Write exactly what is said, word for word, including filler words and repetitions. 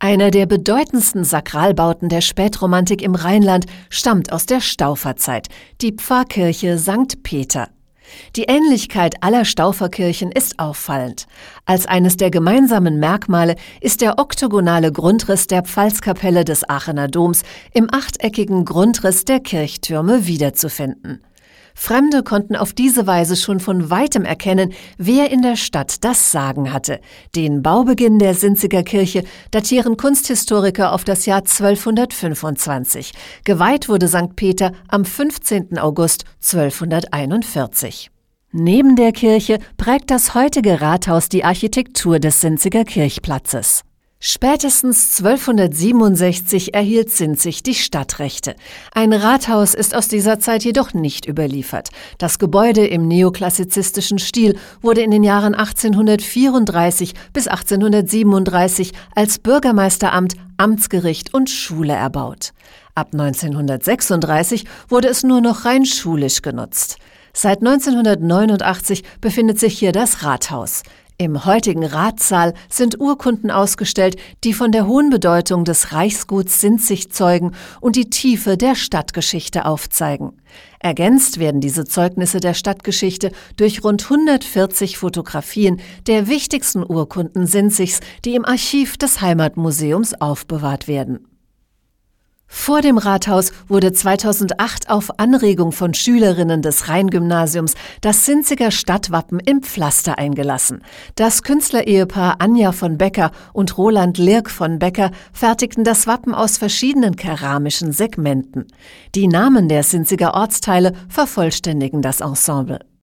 Einer der bedeutendsten Sakralbauten der Spätromantik im Rheinland stammt aus der Stauferzeit, die Pfarrkirche Sankt Peter. Die Ähnlichkeit aller Stauferkirchen ist auffallend. Als eines der gemeinsamen Merkmale ist der oktogonale Grundriss der Pfalzkapelle des Aachener Doms im achteckigen Grundriss der Kirchtürme wiederzufinden. Fremde konnten auf diese Weise schon von weitem erkennen, wer in der Stadt das Sagen hatte. Den Baubeginn der Sinziger Kirche datieren Kunsthistoriker auf das Jahr zwölfhundertfünfundzwanzig. Geweiht wurde Sankt Peter am fünfzehnten August zwölfhunderteinundvierzig. Neben der Kirche prägt das heutige Rathaus die Architektur des Sinziger Kirchplatzes. Spätestens zwölfhundertsiebenundsechzig erhielt Sinzig die Stadtrechte. Ein Rathaus ist aus dieser Zeit jedoch nicht überliefert. Das Gebäude im neoklassizistischen Stil wurde in den Jahren achtzehnhundertvierunddreißig bis achtzehnhundertsiebenunddreißig als Bürgermeisteramt, Amtsgericht und Schule erbaut. Ab neunzehnhundertsechsunddreißig wurde es nur noch rein schulisch genutzt. Seit neunzehnhundertneunundachtzig befindet sich hier das Rathaus. Im heutigen Ratssaal sind Urkunden ausgestellt, die von der hohen Bedeutung des Reichsguts Sinzig zeugen und die Tiefe der Stadtgeschichte aufzeigen. Ergänzt werden diese Zeugnisse der Stadtgeschichte durch rund hundertvierzig Fotografien der wichtigsten Urkunden Sinzigs, die im Archiv des Heimatmuseums aufbewahrt werden. Vor dem Rathaus wurde zweitausendacht auf Anregung von Schülerinnen des Rheingymnasiums das Sinziger Stadtwappen im Pflaster eingelassen. Das Künstlerehepaar Anja von Becker und Roland Lirk von Becker fertigten das Wappen aus verschiedenen keramischen Segmenten. Die Namen der Sinziger Ortsteile vervollständigen das Ensemble.